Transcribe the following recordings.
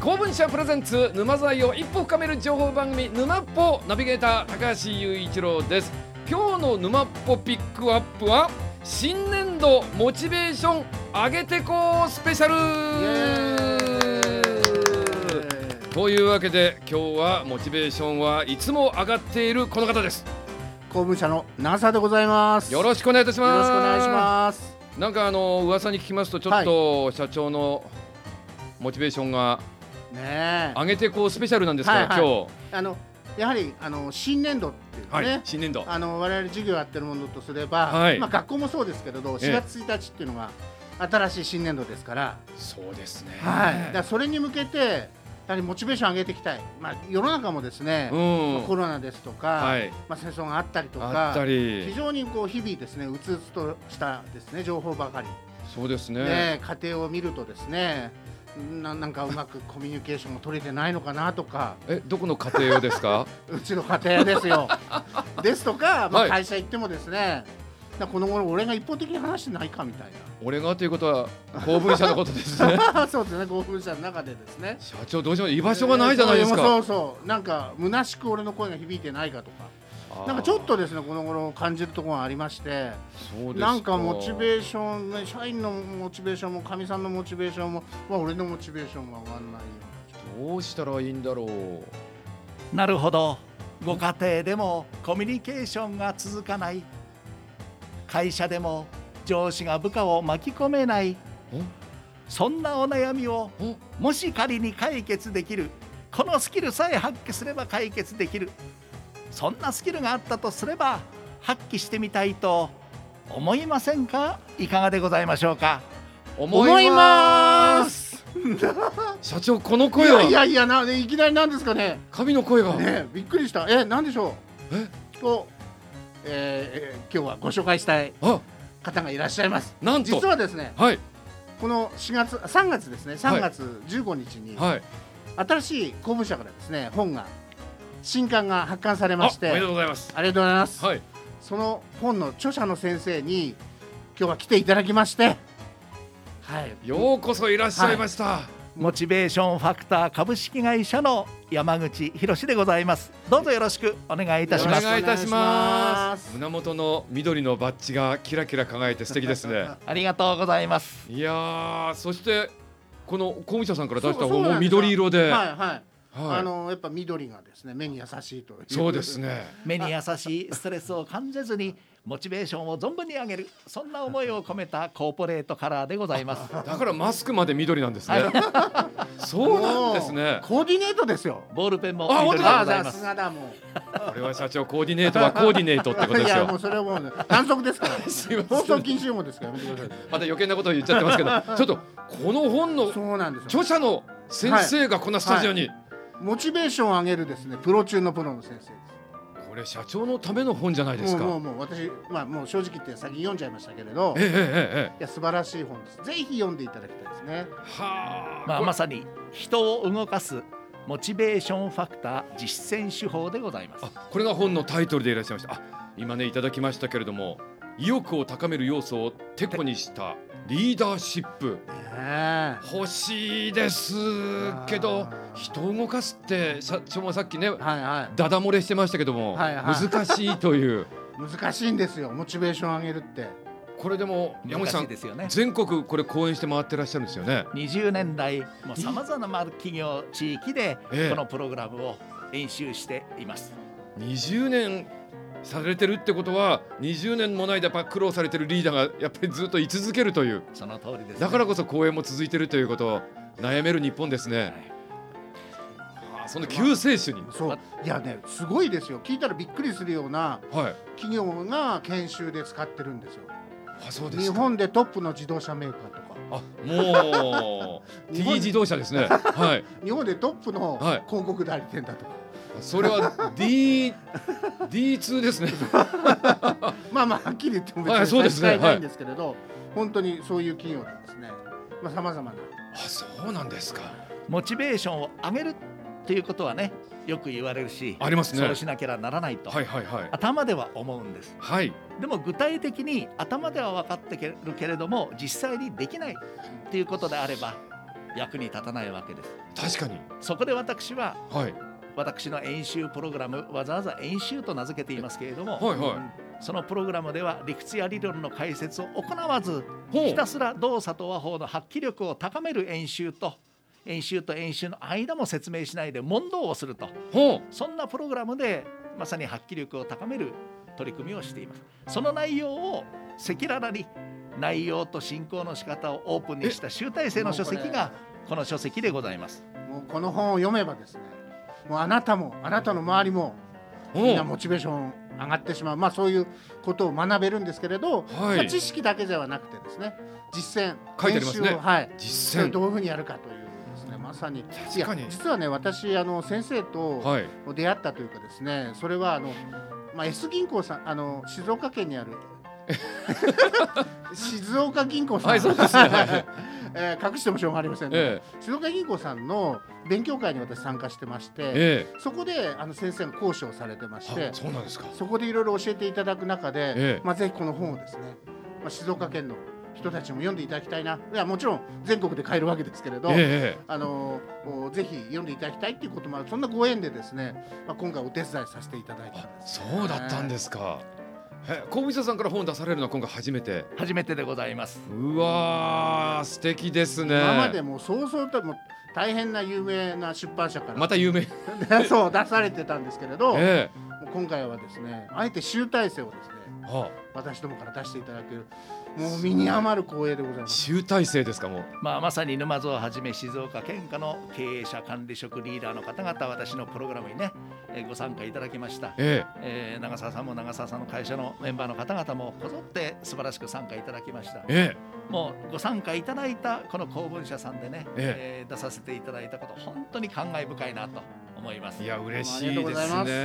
公文社プレゼンツ沼材を一歩深める情報番組沼っぽナビゲーター高橋雄一郎です。今日の沼っぽピックアップは新年度モチベーション上げてこうスペシャルというわけで今日はモチベーションはいつも上がっているこの方です。 公文社の長澤でございます。 よろしくお願いいたします。 よろしくお願いします。 なんか噂に聞きますとちょっと社長のモチベーションがね上げてこうスペシャルなんですから、今日やはり新年度っていうね、 新年度我々授業やってるものとすれば、学校もそうですけれど4月1日っていうのが新しい新年度ですから、 そうですね、 だからそれに向けてやはりモチベーション上げていきたい、世の中もですね、コロナですとか、戦争があったりとか非常にこう日々ですねうつうつとしたですね情報ばかり。 そうですね。 家庭を見るとですねなんかうまくコミュニケーションも取れてないのかなとか。 どこの家庭用ですか？ うちの家庭ですよですとか、会社行ってもですね、この頃俺が一方的に話してないかみたいな。 俺がということは公文社のことですねそうですね、公文社の中でですね。 社長どうしよう、居場所がないじゃないですか。 そうなんか虚しく俺の声が響いてないかとか、なんかちょっとですねこの頃感じるところがありまして、なんかモチベーションね、社員のモチベーションもかみさんのモチベーションも、俺のモチベーションも上がらないよ。 どうしたらいいんだろう。なるほど。ご家庭でもコミュニケーションが続かない、会社でも上司が部下を巻き込めない、そんなお悩みをもし仮に解決できる、このスキルさえ発揮すれば解決できる、そんなスキルがあったとすれば発揮してみたいと思いませんか？いかがでございましょうか？ 思います社長、この声は。 いきなりなんですかね、 神の声が、 びっくりした。なんでしょうと、今日はご紹介したい方がいらっしゃいます。 なんと実はですね、この3月ですね、3月15日に、新しい公文社からですね本が新刊が発刊されまして、 おめでとうございます。 ありがとうございます。その本の著者の先生に今日は来ていただきまして、 ようこそいらっしゃいました。 モチベーションファクター株式会社の山口博でございます。どうぞよろしくお願いいたします。 お願いいたします。胸元の緑のバッジがキラキラ輝いて素敵ですねありがとうございます。 いやー、そしてこの公文社さんから出した本も緑色で、 やっぱ緑がですね目に優しいという。 そうですね、 目に優しい、ストレスを感じずにモチベーションを存分に上げる、そんな思いを込めたコーポレートカラーでございます。 だからマスクまで緑なんですねそうなんですね。 コーディネートですよ。 ボールペンも緑でございます。 さすがだ。もうこれは社長、コーディネートはコーディネートってことですよ。 いやもうそれはもう反則ですから放送禁止用語ですからやめてください。 また余計なことを言っちゃってますけどちょっとこの本の著者の先生がこんなスタジオに、 モチベーションを上げるですねプロ中のプロの先生です。 これ社長のための本じゃないですか。 もう私、もう正直言って先読んじゃいましたけれど、いや素晴らしい本です。ぜひ読んでいただきたいですね。 まさに人を動かすモチベーションファクター実践手法でございます。 これが本のタイトルでいらっしゃいました。今ねいただきましたけれども、意欲を高める要素をてこにしたリーダーシップ、欲しいですけど、人を動かすって社長もさっきね、ダダ漏れしてましたけども、難しいという難しいんですよ、モチベーション上げるって。 これでも山口さん、全国これ講演して回ってらっしゃるんですよね。 20年来さまざまな企業地域でこのプログラムを演習しています。 20年されてるってことは20年もの間やっぱ苦労されてるリーダーがやっぱりずっと居続けるという。 その通りですね。 だからこそ講演も続いてるということを悩める日本ですね。その救世主に。 いやね、すごいですよ。聞いたらびっくりするような企業が研修で使ってるんですよ。 そうですか。 日本でトップの自動車メーカーとか。 もう T 自動車ですね。 日本でトップの広告代理店だとか。 それは D2 ですねはっきり言っても別に使えないんですけれど、本当にそういう企業でですね、さまざまな。 そうなんですか。 モチベーションを上げるっていうことはね、よく言われるし、 ありますね。 そうしなきゃならないと、頭では思うんです。でも具体的に頭では分かってるけれども実際にできないっていうことであれば、 役に立たないわけです。 確かに。 そこで私は、 はい、 私の演習プログラム、わざわざ演習と名付けていますけれども、 はいはい、 そのプログラムでは理屈や理論の解説を行わず、ひたすら動作と和法の発揮力を高める演習と演習の間も説明しないで問答をすると、そんなプログラムでまさに発揮力を高める取り組みをしています。その内容を赤裸々に内容と進行の仕方をオープンにした集大成の書籍がこの書籍でございます。 もうこの本を読めばですね、もうあなたもあなたの周りもみんなモチベーション上がってしまう、そういうことを学べるんですけれど、知識だけではなくてですね、実践、 書いてありますね、 実践どういうふうにやるかというですね、まさに実はね、私先生と出会ったというかですね、それはS 銀行さん、静岡県にある静岡銀行さん、はい、そうですね隠してもしょうがありませんね、静岡銀行さんの勉強会に私参加してまして、そこで先生が講師をされてまして、 そうなんですか。 そこでいろいろ教えていただく中で、ぜひこの本をですね、静岡県の人たちも読んでいただきたいな、いやもちろん全国で買えるわけですけれど、ぜひ読んでいただきたいということもある、そんなご縁でですね、今回お手伝いさせていただいたんです、 そうだったんですか。神水さんから本出されるのは今回初めてでございます。 うわー、素敵ですね。 今までもそうそうとも大変な有名な出版社からまた有名そう出されてたんですけれど、今回はですね、あえて集大成をですね、私どもから出していただける、もう身に余る光栄でございます。 集大成ですか。もうまさに沼津をはじめ静岡県下の経営者管理職リーダーの方々、私のプログラムにね、ご参加いただきました、長澤さんも長澤さんの会社のメンバーの方々もこぞって素晴らしく参加いただきました、もうご参加いただいたこの公文社さんでね、出させていただいたこと、本当に感慨深いなと思います。 いや嬉しいですね。 本当に嬉しいです。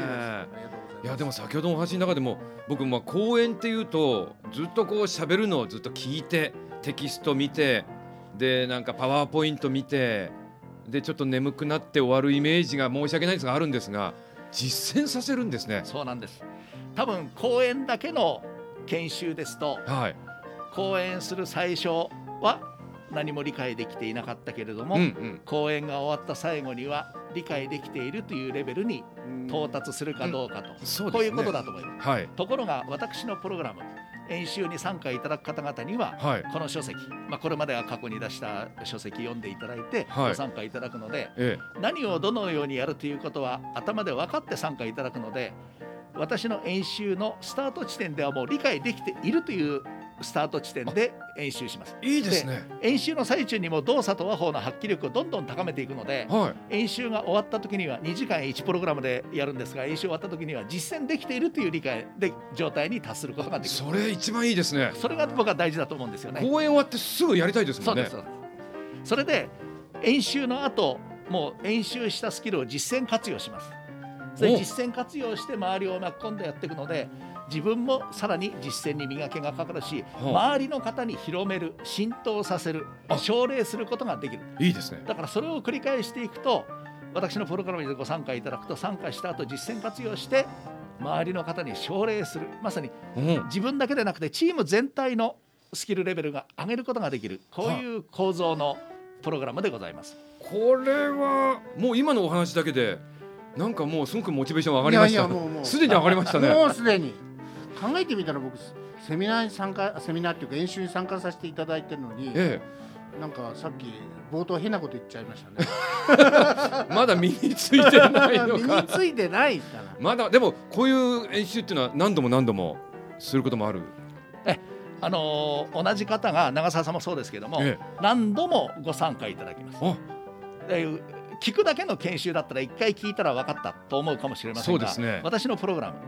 いやでも先ほどのお話の中でも僕講演っていうとずっとこう喋るのをずっと聞いて、テキスト見て、でなんかパワーポイント見て、でちょっと眠くなって終わるイメージが申し訳ないですがあるんですが、実践させるんですね。 そうなんです。多分講演だけの研修ですと、講演する最初は何も理解できていなかったけれども、講演が終わった最後には理解できているというレベルに到達するかどうかと、こういうことだと思います、ところが私のプログラム、演習に参加いただく方々には、この書籍、これまでは過去に出した書籍読んでいただいてご参加いただくので、何をどのようにやるということは頭で分かって参加いただくので、私の演習のスタート地点ではもう理解できているというスタート地点で演習します。 いいですね。 演習の最中にも動作と和法の発揮力をどんどん高めていくので、演習が終わった時には2時間1プログラムでやるんですが、演習終わった時には実践できているという理解で状態に達することができる。 それ一番いいですね。 それが僕は大事だと思うんですよね。 講演終わってすぐやりたいですもんね。 そうです。それで演習の後、もう演習したスキルを実践活用します。それ実践活用して周りを巻き込んでやっていくので、自分もさらに実践に磨きがかかるし、周りの方に広める、浸透させる、奨励することができる。 いいですね。 だからそれを繰り返していくと、私のプログラムにご参加いただくと、参加した後実践活用して周りの方に奨励する、まさに自分だけでなくてチーム全体のスキルレベルが上げることができる、こういう構造のプログラムでございます。 これはもう今のお話だけでなんかもうすごくモチベーション上がりました。すでに上がりましたね。 もうすでに考えてみたら、僕セミナーっていうか演習に参加させていただいてるのに、なんかさっき冒頭変なこと言っちゃいましたねまだ身についてないのか身についてないかな。 まだでもこういう演習っていうのは何度もすることもある。 同じ方が長澤さんもそうですけども、何度もご参加いただきます。聞くだけの研修だったら1回聞いたら分かったと思うかもしれませんが、私のプログラ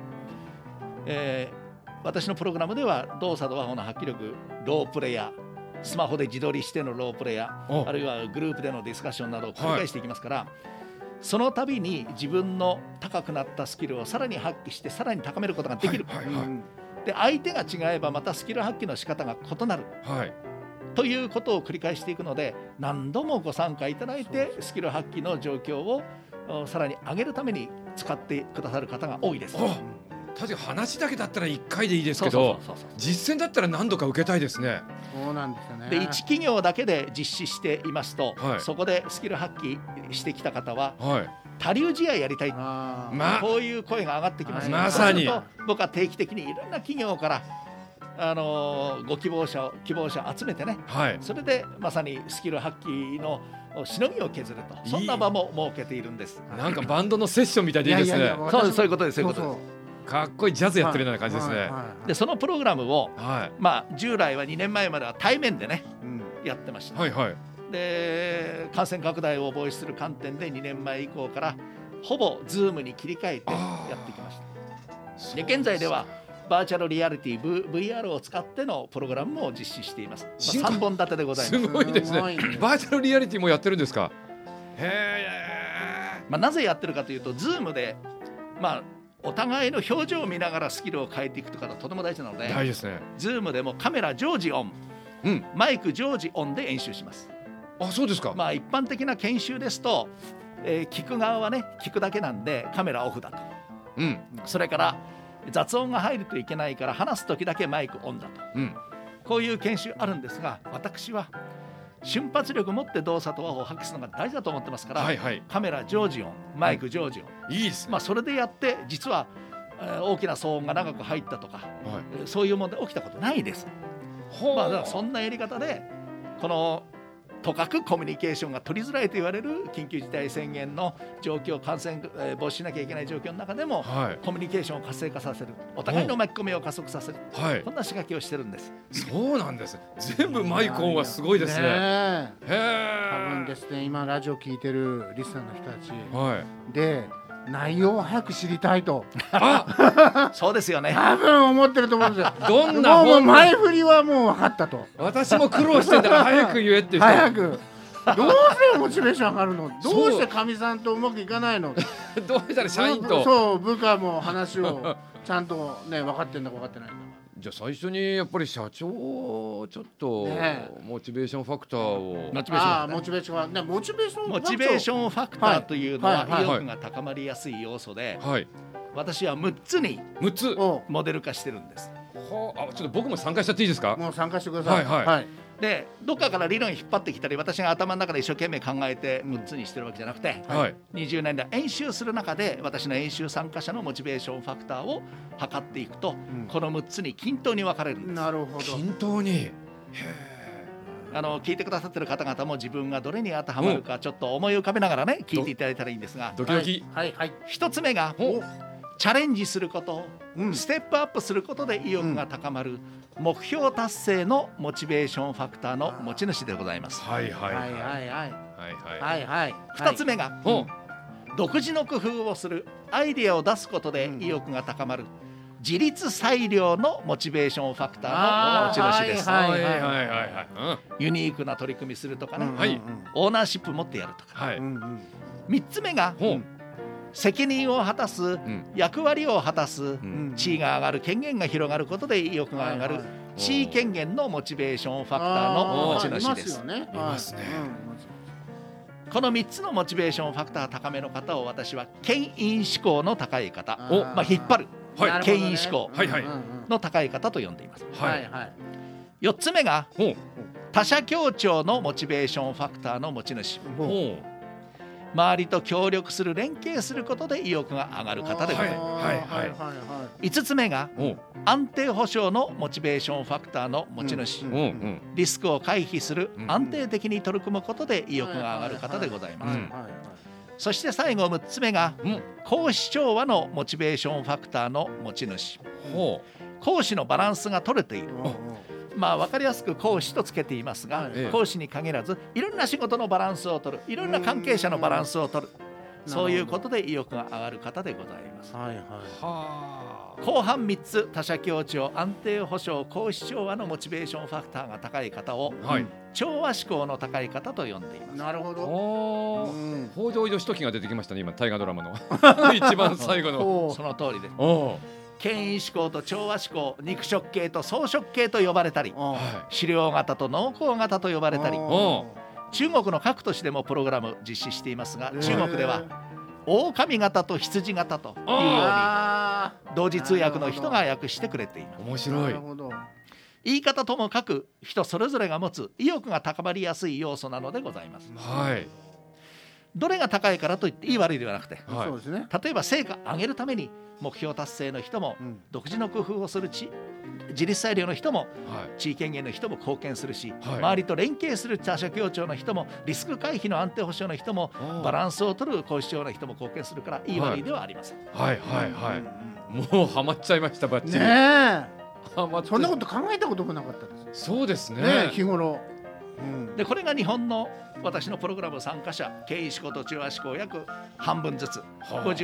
ム、では動作と和法の発揮力、ロープレイヤー、スマホで自撮りしてのロープレイヤー、あるいはグループでのディスカッションなどを繰り返していきますから、その度に自分の高くなったスキルをさらに発揮してさらに高めることができる、で相手が違えばまたスキル発揮の仕方が異なる、ということを繰り返していくので、何度もご参加いただいてスキル発揮の状況をさらに上げるために使ってくださる方が多いです。 確かに話だけだったら1回でいいですけど、実践だったら何度か受けたいですね。 そうなんですよね。 で1企業だけで実施していますと、そこでスキル発揮してきた方は、他流試合やりたい、こういう声が上がってきます。 まさに僕は定期的にいろんな企業からご希望者を集めてね、それでまさにスキル発揮のしのぎを削ると、そんな場も設けているんです。 なんかバンドのセッションみたいでいいですね。 そういうことです。 かっこいいジャズやってるような感じですね。 でそのプログラムを、従来は2年前までは対面でね、やってました。で感染拡大を防止する観点で2年前以降からほぼズームに切り替えてやってきました。で現在ではバーチャルリアリティ VR を使ってのプログラムも実施しています。3本立てでございます。 すごいですね。バーチャルリアリティもやってるんですか。 なぜやってるかというと、ズームでお互いの表情を見ながらスキルを変えていくとかとても大事なので、 大事ですね。 ズームでもカメラ常時オン、マイク常時オンで演習します。 そうですか。 一般的な研修ですと、聞く側はね聞くだけなんでカメラオフだと、それから雑音が入るといけないから話す時だけマイクオンだと、こういう研修あるんですが、私は瞬発力持って動作と和を発揮するのが大事だと思ってますから、カメラ常時オン、マイク常時オン、 いいですね。 それでやって実は大きな騒音が長く入ったとか、そういう問題起きたことないです。だからそんなやり方でこのとかくコミュニケーションが取りづらいと言われる緊急事態宣言の状況、感染防止しなきゃいけない状況の中でも、コミュニケーションを活性化させる、お互いの巻き込みを加速させる、こんな仕掛けをしてるんです。 そうなんです。全部マイクオンはすごいですね。 多分ですね、今ラジオ聞いてるリスナーの人たち、で内容を早く知りたいとそうですよね、 多分思ってると思うんですよ。 どんなもう前振りはもう分かったと。 私も苦労してんだから早く言えって人。 早くどうしてモチベーション上がるの、どうしてかみさんとうまくいかないの、 どうしたら社員とそう部下も話をちゃんとね分かってんだか分かってないんだか。 じゃあ最初にやっぱり社長をちょっとモチベーションファクターを、 モチベーションファクターというのは意欲が高まりやすい要素で、私は6つにモデル化してるんです。 ちょっと僕も参加しちゃっていいですか。 もう参加してください。 でどっかから理論引っ張ってきたり、私が頭の中で一生懸命考えて6つにしてるわけじゃなくて、20年で演習する中で私の演習参加者のモチベーションファクターを測っていくと、この6つに均等に分かれるんです。 なるほど。 均等に。 聞いてくださってる方々も自分がどれに当てはまるかちょっと思い浮かべながらね聞いていただいたらいいんですが、 ドキドキ。 1つ目がチャレンジすること、ステップアップすることで意欲が高まる、目標達成のモチベーションファクターの持ち主でございます。2つ目が独自の工夫をする、アイデアを出すことで意欲が高まる、自立裁量のモチベーションファクターの持ち主です。ユニークな取り組みするとかね、オーナーシップ持ってやるとか。3つ目が責任を果たす、役割を果たす、地位が上がる、権限が広がることで意欲が上がる、地位権限のモチベーションファクターの持ち主です。この3つのモチベーションファクター高めの方を私は牽引志向の高い方、引っ張る牽引志向の高い方と呼んでいます。4つ目が他者協調のモチベーションファクターの持ち主、周りと協力する、連携することで意欲が上がる方でございます。5つ目が安定保障のモチベーションファクターの持ち主、リスクを回避する、安定的に取り組むことで意欲が上がる方でございます。そして最後6つ目が講師調和のモチベーションファクターの持ち主、講師のバランスが取れている、分かりやすく講師とつけていますが、講師に限らずいろんな仕事のバランスを取る、いろんな関係者のバランスを取る、そういうことで意欲が上がる方でございます。後半3つ、他者協調、安定保障、講師調和のモチベーションファクターが高い方を、調和志向の高い方と呼んでいます。 なるほど。 北条義時が出てきましたね、今大河ドラマの一番最後の。 その通りです。牽引志向と調和志向、肉食系と草食系と呼ばれたり、飼料型と農耕型と呼ばれたり、中国の各都市でもプログラム実施していますが、中国では狼型と羊型というように同時通訳の人が訳してくれています。 面白い。 言い方ともかく人それぞれが持つ意欲が高まりやすい要素なのでございます。 はい。 どれが高いからといっていい悪いではなくて、 はい、 そうですね、 例えば成果上げるために目標達成の人も、独自の工夫をする自立裁量の人も、地位権限の人も貢献するし、周りと連携する他者協調の人も、リスク回避の安定保障の人も、バランスを取る高視聴の人も貢献するからいい悪いではありません。 はいはいはい、もうハマっちゃいましたバッチリ。 ねえ、そんなこと考えたこともなかったです。 そうですね、 日頃。 でこれが日本の私のプログラム参加者経営思考と中和思考約半分ずつ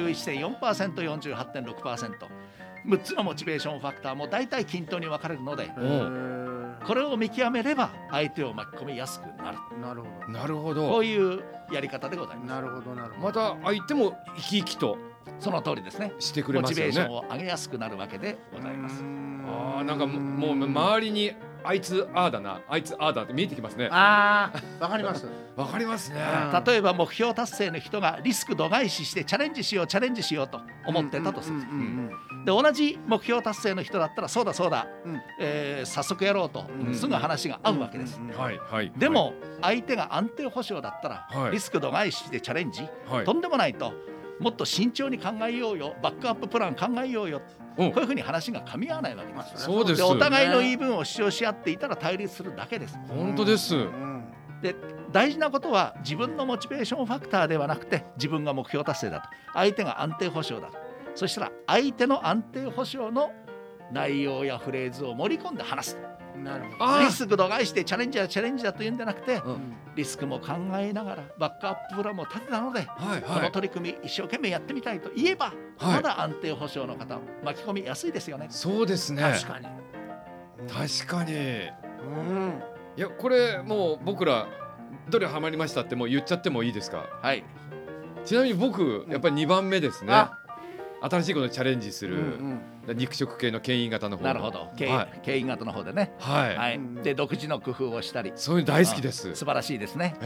51.4%、48.6%、6つのモチベーションファクターも大体均等に分かれるので、これを見極めれば相手を巻き込みやすくなる。 なるほど、 なるほど。 こういうやり方でございます。 なるほどなるほど。 また相手も生き生きとその通りですね、 してくれますよね。 モチベーションを上げやすくなるわけでございます。 なんかもう周りにあいつああだな、あいつああだって見えてきますね。 わかります。 わかりますね。 例えば目標達成の人がリスク度外視してチャレンジしようと思ってたとする。で同じ目標達成の人だったらそうだ、早速やろうとすぐ話が合うわけです。でも相手が安定保障だったら、リスク度外視してチャレンジ、とんでもないと、もっと慎重に考えようよ、バックアッププラン考えようよ、こういうふうに話が噛み合わないわけです。 そうです。 でお互いの言い分を主張し合っていたら対立するだけです。 本当です。 で大事なことは自分のモチベーションファクターではなくて、自分が目標達成だと、相手が安定保障だと、そしたら相手の安定保障の内容やフレーズを盛り込んで話す。リスク度外してチャレンジだというんじゃなくて、リスクも考えながらバックアッププランも立てたので、この取り組み一生懸命やってみたいと言えば、まだ安定保障の方を巻き込みやすいですよね。 そうですね。 確かに。 いやこれもう僕らどれハマりましたってもう言っちゃってもいいですか？ はい。 ちなみに僕やっぱり2番目ですね。新しいことにチャレンジする、肉食系の牽引型の方。なるほど、牽引型の方でね。で独自の工夫をしたり、 そういうの大好きです。 素晴らしいですね。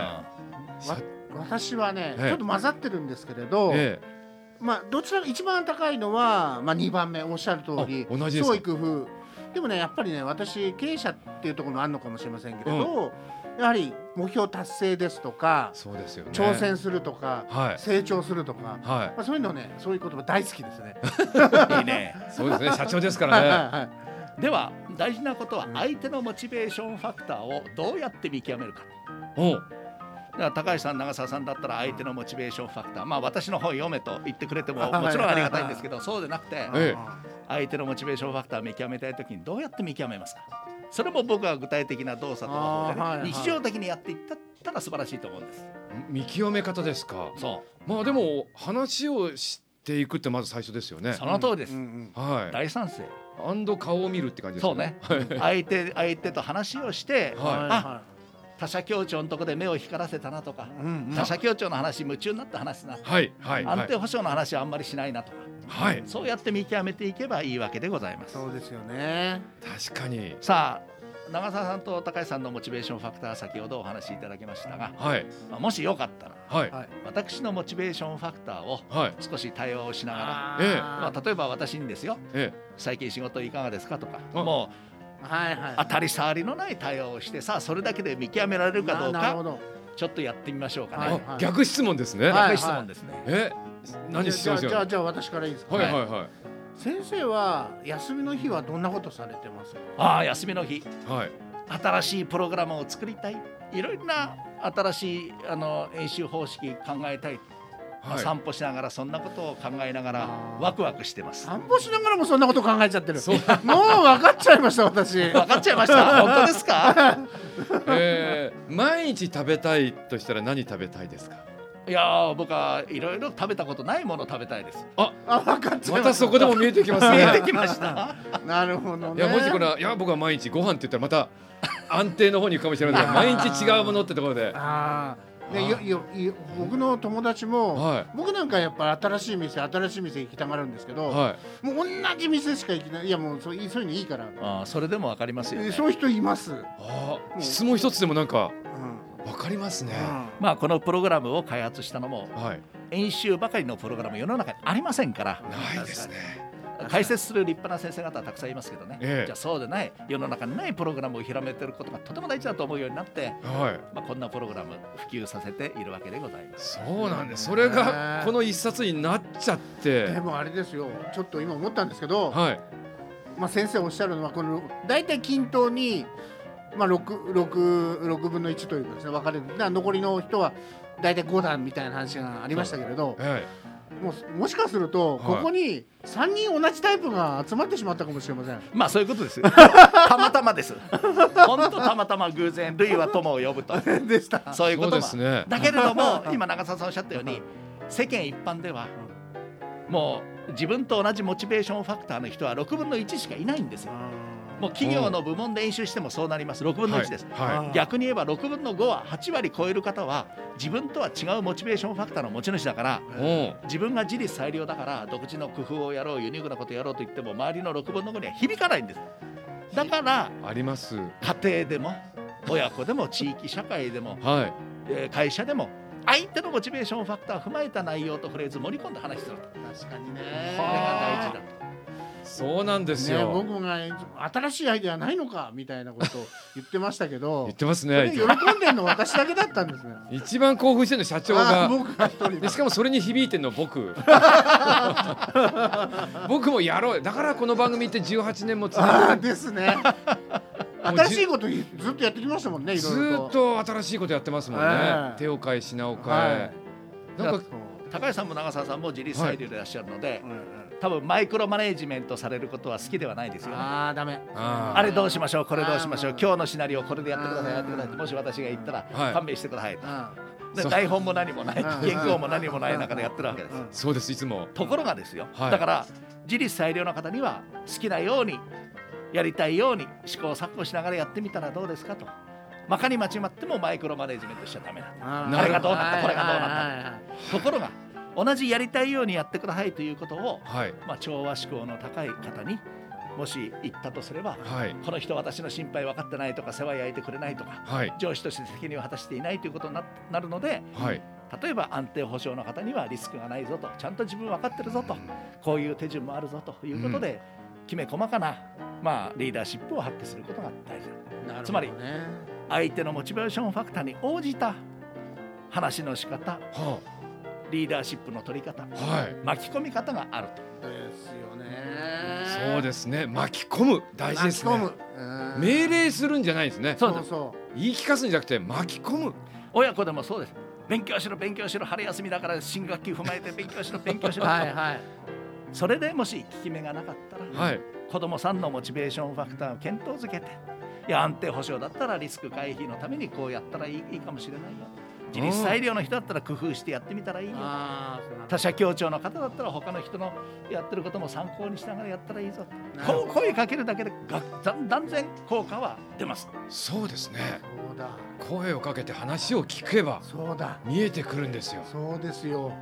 私はね、ちょっと混ざってるんですけれど、どちら一番高いのは2番目、おっしゃる通り創意工夫。でもね、やっぱりね、私経営者っていうところもあるのかもしれませんけれど、やはり目標達成ですとか、挑戦するとか、成長するとか、そういうのね、そういう言葉大好きですね。 いいね。 そうですね、社長ですからね。 では大事なことは相手のモチベーションファクターをどうやって見極めるか。だから高橋さん、長澤さんだったら相手のモチベーションファクター、私の本読めと言ってくれてももちろんありがたいんですけど、そうでなくて、相手のモチベーションファクターを見極めたいときにどうやって見極めますか。それも僕は具体的な動作とかで、日常的にやっていったら素晴らしいと思うんです。 見極め方ですか。 そう。 でも話をしていくってまず最初ですよね。 その通りです。大賛成。 顔を見るって感じですね。 そうね。相手と話をして、他者協調のところで目を光らせたなとか、他者協調の話夢中になった話な、安定保障の話はあんまりしないなとか、そうやって見極めていけばいいわけでございます。 そうですよね。 確かに。 さあ長澤さんと高橋さんのモチベーションファクター、先ほどお話しいただきましたが、もしよかったら、私のモチベーションファクターを少し対話をしながら、例えば私にですよ、最近仕事いかがですかとか、もう当たり障りのない対応をして、さあそれだけで見極められるかどうかちょっとやってみましょうかね。 逆質問ですね。 逆質問ですね。 何しますよ。 じゃあ私からいいですか。先生は休みの日はどんなことされてますか？ 休みの日、新しいプログラムを作りたい、いろいろな新しい演習方式考えたい、散歩しながらそんなことを考えながらワクワクしてます。 散歩しながらもそんなこと考えちゃってる。もう分かっちゃいました。私分かっちゃいました。本当ですか？ 毎日食べたいとしたら何食べたいですか？ いや僕はいろいろ食べたことないものを食べたいです。 分かっちゃいました。 またそこでも見えてきますね。 見えてきました。 なるほどね。 もしこれ僕は毎日ご飯って言ったらまた安定の方に行くかもしれないけど、毎日違うものってところで。 僕の友達も、僕なんかやっぱ新しい店行きたがるんですけど、もう同じ店しか行きない。いやもうそういうのいいから。 それでも分かりますよね。 そういう人います。 質問一つでもなんか分かりますね。 このプログラムを開発したのも、演習ばかりのプログラム世の中にありませんから。 ないですね。 解説する立派な先生方はたくさんいますけどね、じゃあそうでない世の中にないプログラムを広めていることがとても大事だと思うようになって、こんなプログラム普及させているわけでございます。 そうなんです。それがこの一冊になっちゃって。 でもあれですよ、ちょっと今思ったんですけど、先生おっしゃるのはこの大体均等に、6分の1というかですね、分かれる。残りの人は大体5段みたいな話がありましたけれど、もしかするとここに3人同じタイプが集まってしまったかもしれません。 そういうことですよ。たまたまです。本当たまたま偶然、類は友を呼ぶとでした。 そういうことも、 ね、 だけれども今長澤さんおっしゃったように、世間一般ではもう自分と同じモチベーションファクターの人は6分の1しかいないんですよ。もう企業の部門で演習してもそうなります。6分の1です、逆に言えば6分の5は8割超える方は自分とは違うモチベーションファクターの持ち主だから、自分が自立裁量だから独自の工夫をやろう、ユニークなことをやろうと言っても周りの6分の5には響かないんです。だからあります。 家庭でも親子でも地域社会でも、会社でも相手のモチベーションファクターを踏まえた内容とフレーズを盛り込んで話すると。 確かにね、 これが大事だと。 そうなんですよ、 僕が新しいアイデアないのかみたいなことを言ってましたけど言ってますね。 喜んでるの私だけだったんですね。 一番興奮してるの社長が。 僕が一人で、 しかもそれに響いてるの僕僕もやろう。だからこの番組って18年も続いてですね。新しいことずっとやってきましたもんね。いろいろとずっと新しいことやってますもんね、手を変え品を変え、 なんか高橋さんも長澤さんも自立裁量でいらっしゃるので、多分マイクロマネージメントされることは好きではないですよね。 ダメ。 あれどうしましょう、これどうしましょう、今日のシナリオこれでやってください、やってください、もし私が言ったら勘弁してください、で台本も何もない、原稿も何もない中でやってるわけです。 そうです、いつも。 ところがですよ、だから自立裁量の方には好きなようにやりたいように試行錯誤しながらやってみたらどうですかと。まかに間違ってもマイクロマネージメントしちゃダメなんだ。あれがどうなった、これがどうなった。ところが同じやりたいようにやってくださいということを、調和志向の高い方にもし言ったとすれば、この人私の心配分かってないとか世話焼いてくれないとか、上司として責任を果たしていないということになるので、例えば安定保障の方にはリスクがないぞと、ちゃんと自分分かってるぞと、こういう手順もあるぞということで、きめ細かな、リーダーシップを発揮することが大事だ。つまり相手のモチベーションファクターに応じた話の仕方、リーダーシップの取り方、巻き込み方があると。 ですよね。 そうですね、巻き込む大事ですね。命令するんじゃないですね。 そうです。 言い聞かすんじゃなくて巻き込む。 親子でもそうです。勉強しろ勉強しろ、春休みだから新学期踏まえて勉強しろ勉強しろそれでもし効き目がなかったら、子どもさんのモチベーションファクターを検討づけて、いや安定保障だったらリスク回避のためにこうやったらいいかもしれないよ、自立裁量の人だったら工夫してやってみたらいいよ、他者協調の方だったら他の人のやってることも参考にしながらやったらいいぞ、こう声かけるだけで断然効果は出ます。 そうですね。 そうだ、 声をかけて話を聞けばそうだ見えてくるんですよ。 そうですよ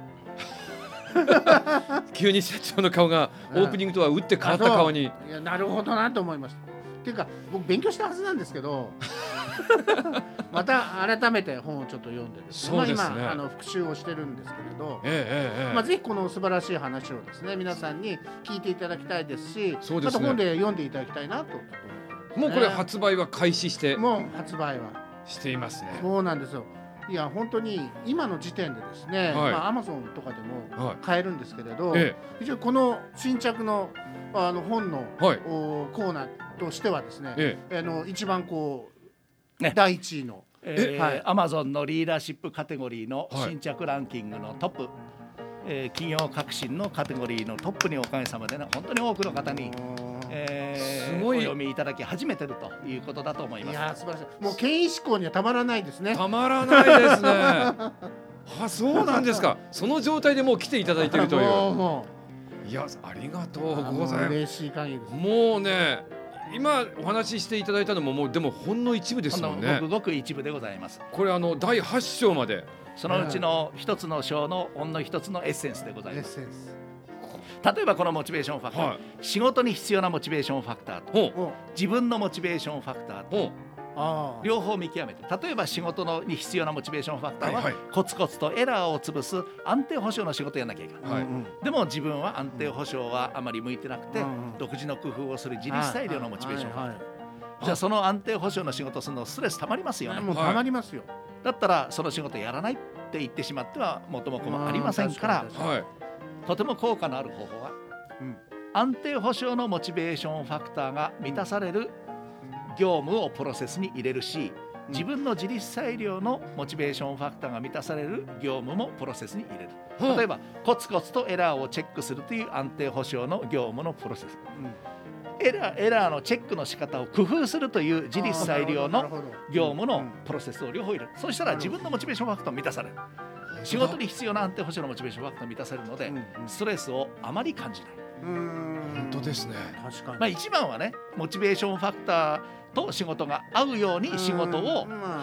急に社長の顔がオープニングとは打って変わった顔に、 いやなるほどなと思いました。っていうか僕勉強したはずなんですけどまた改めて本をちょっと読んでですね、今復習をしてるんですけれど、ぜひこの素晴らしい話をですね皆さんに聞いていただきたいですし、また本で読んでいただきたいなと思ってますね。 もうこれ発売は開始して、 もう発売はしていますね。 そうなんですよ。いや本当に今の時点でですね、Amazon とかでも買えるんですけれど、一応この新着の本のコーナーとしてはですね、一番こう第1位の Amazon のリーダーシップカテゴリーの新着ランキングのトップ、企業革新のカテゴリーのトップにおかげさまでね、本当に多くの方にお読みいただき始めてるということだと思います。 いや素晴らしい。もう権威志向にはたまらないですね。 たまらないですねそうなんですか。その状態でもう来ていただいているといういやありがとうございます。 嬉しい限りです。 もうね今お話ししていただいたのももうでもほんの一部ですもんね。 ごく一部でございます。 これ第8章まで、 そのうちの一つの章のほんの一つのエッセンスでございます。例えばこのモチベーションファクター、仕事に必要なモチベーションファクターと自分のモチベーションファクターと両方見極めて、例えば仕事に必要なモチベーションファクターは、コツコツとエラーを潰す安定保障の仕事をやらなきゃいけない、でも自分は安定保障はあまり向いてなくて、独自の工夫をする自立裁量のモチベーションファクター、じゃあその安定保障の仕事をするのストレスたまりますよね。 もうたまりますよ。 だったらその仕事やらないって言ってしまっては元も子もありませんから、とても効果のある方法は、安定保障のモチベーションファクターが満たされる業務をプロセスに入れるし、自分の自立裁量のモチベーションファクターが満たされる業務もプロセスに入れる。例えばコツコツとエラーをチェックするという安定保障の業務のプロセス、エラーのチェックの仕方を工夫するという自立裁量の業務のプロセスを両方入れる。そうしたら自分のモチベーションファクターも満たされる。仕事に必要な安定保障のモチベーションファクターが満たされるので、ストレスをあまり感じない。 本当ですね。 確かに。一番はね、モチベーションファクターと仕事が合うように仕事を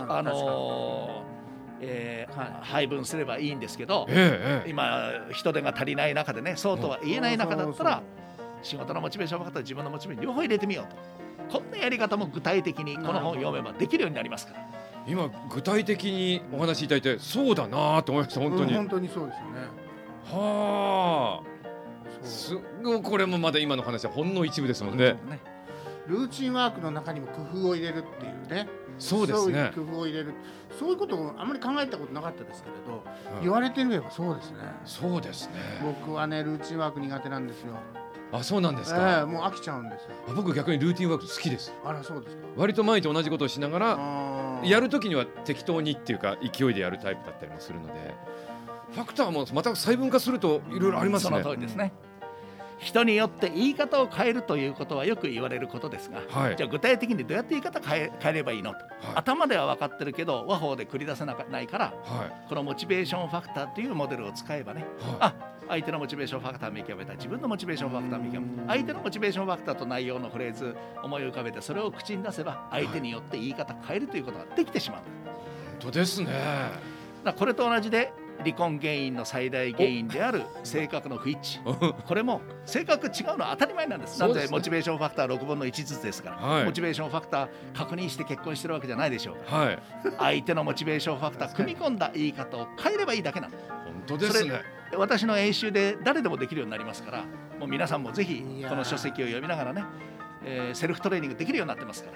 配分すればいいんですけど、今人手が足りない中でね、そうとは言えない中だったら、仕事のモチベーションファクターと自分のモチベーション両方入れてみようと。こんなやり方も具体的にこの本を読めばできるようになりますから。 今具体的にお話しいただいて、そうだなと思いました。本当に、 本当にそうですよね。 はあ、すごい。これもまだ今の話はほんの一部ですもんね。 ルーチンワークの中にも工夫を入れるっていうね。 そうですね。 工夫を入れる、そういうことをあんまり考えたことなかったですけれど、言われてみればそうですね。 そうですね。 僕はね、ルーチンワーク苦手なんですよ。 あ、そうなんですか。 もう飽きちゃうんですよ。 僕逆にルーティンワーク好きです。 あら、そうですか。 割と毎日同じことをしながらやるときには適当にっていうか勢いでやるタイプだったりもするので、ファクターもまた細分化するといろいろありますね。 その通りですね。人によって言い方を変えるということはよく言われることですが、じゃあ具体的にどうやって言い方変えればいいのと、頭では分かってるけど和法で繰り出せないから、このモチベーションファクターというモデルを使えばね、相手のモチベーションファクターを見極めた、自分のモチベーションファクターを見極めた、相手のモチベーションファクターと内容のフレーズ思い浮かべて、それを口に出せば相手によって言い方変えるということができてしまう。 本当ですね。 これと同じで、離婚原因の最大原因である性格の不一致、これも性格違うのは当たり前なんです。なのでモチベーションファクター6分の1ずつですから、モチベーションファクター確認して結婚してるわけじゃないでしょうか。相手のモチベーションファクター組み込んだ言い方を変えればいいだけなんです。 本当ですね。 私の演習で誰でもできるようになりますから、もう皆さんもぜひこの書籍を読みながらね、セルフトレーニングできるようになってますから。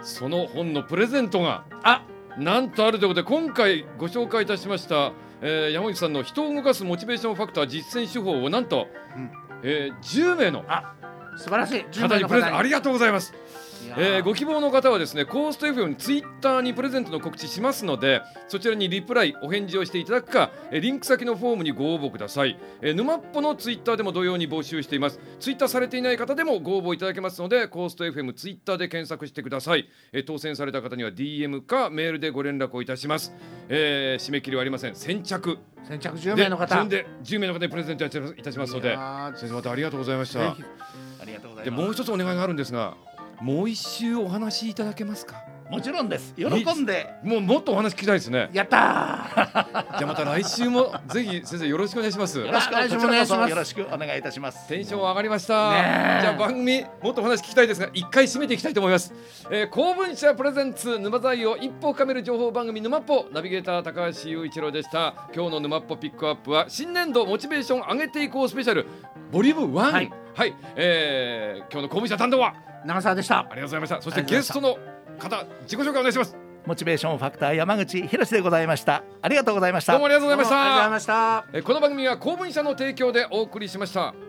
その本のプレゼントがなんとあるということで、今回ご紹介いたしました山口さんの人を動かすモチベーションファクター実践手法をなんと、10名の素晴らしい方にプレゼント、ありがとうございます。ご希望の方はですね、コースト FM にツイッターにプレゼントの告知しますので、そちらにリプライお返事をしていただくか、リンク先のフォームにご応募ください。沼っぽのツイッターでも同様に募集しています。ツイッターされていない方でもご応募いただけますので、コースト FM ツイッターで検索してください。当選された方には DM かメールでご連絡をいたします。締め切りはありません。先着 10名の方順で10名の方にプレゼントいたしますので、先生またありがとうございました。 ありがとうございます。 でもう一つお願いがあるんですが、もう一周お話しいただけますか。 もちろんです。喜んで。 もっとお話聞きたいですね。 やったー。 じゃあまた来週もぜひ先生よろしくお願いします。 よろしくお願いします。よろしくお願いいたします。 テンション上がりました。じゃあ番組もっとお話聞きたいですが、一回締めていきたいと思います。公文社プレゼンツ沼材を一歩深める情報番組沼っぽ、ナビゲーター高橋雄一郎でした。今日の沼っぽピックアップは新年度モチベーション上げていこうスペシャルボリューム1。今日の公文社担当は長澤でした。 ありがとうございました。そしてゲストの方、自己紹介お願いします。 モチベーションファクター山口博でございました。ありがとうございました。 どうもありがとうございました。 ありがとうございました。 この番組は公文社の提供でお送りしました。